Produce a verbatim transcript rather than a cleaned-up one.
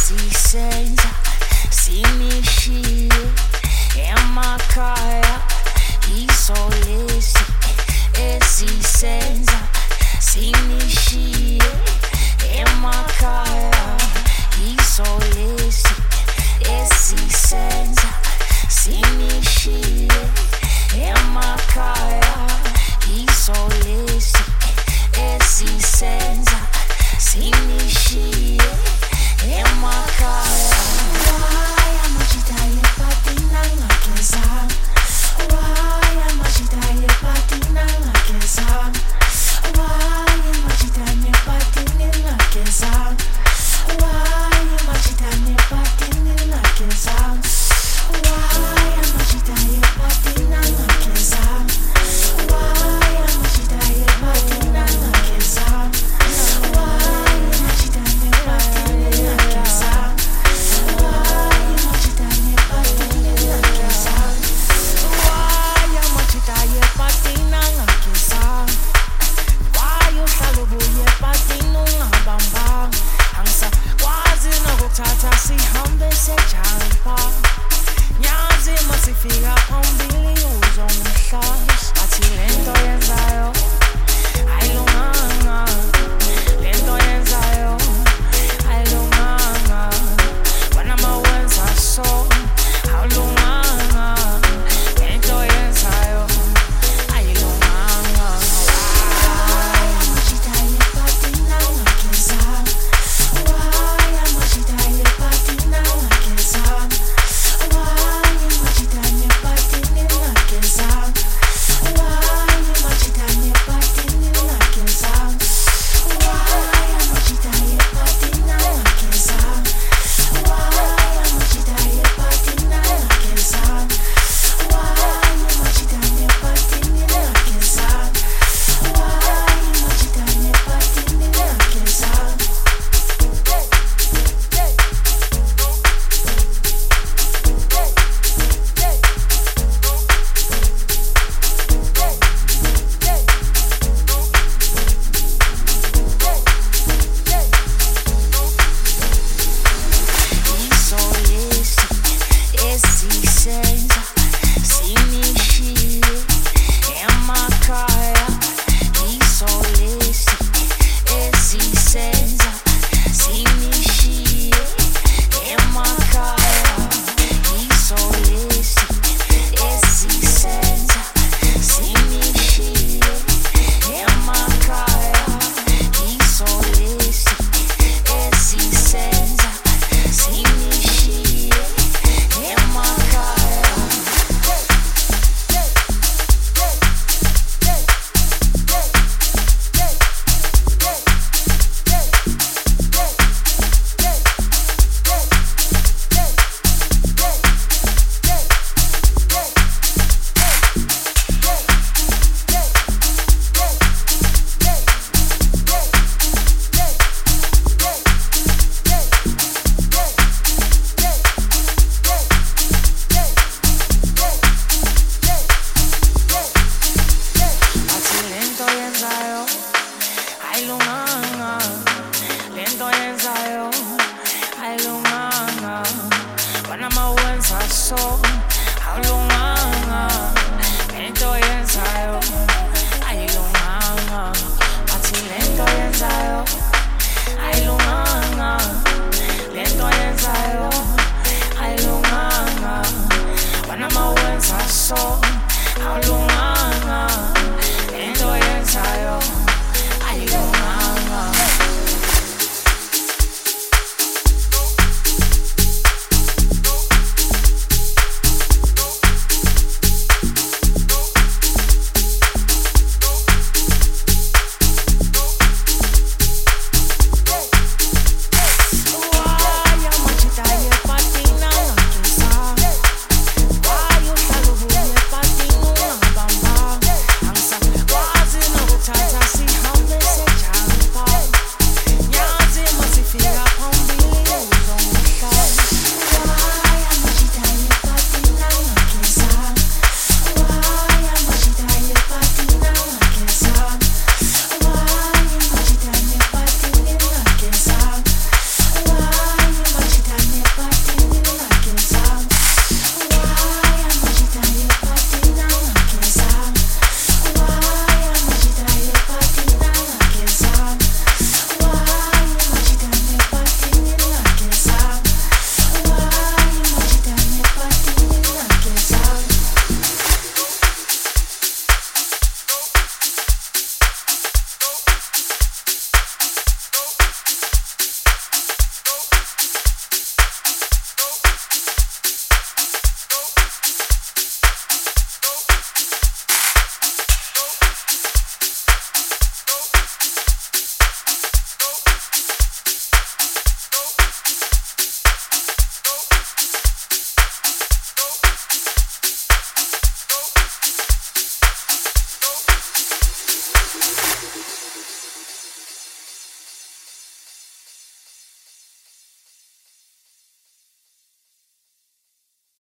esisenza sinishiye emakhaya isolesi esisenza sinishiye emakhaya isolesi esisenza sinishiye emakhaya isolesi esisenza sinishiye emakhaya. Why am I chitaye patina ngakeza? Why am I chitaye patina ngakeza? Why am I chitaye patina ngakeza? Why am I chitaye patina ngakeza? Why am I chitaye patina ngakeza? Why am I chitaye patina ngakeza? Why am I chitaye patina ngakeza? Sihambe sejampa nyazi masifika phambili uzongihla athi lento yenzayo ayilunganga lento yenzayo ayilunganga wena mawenza so awulunganga lento yenzayo ayilunganga. I don't know.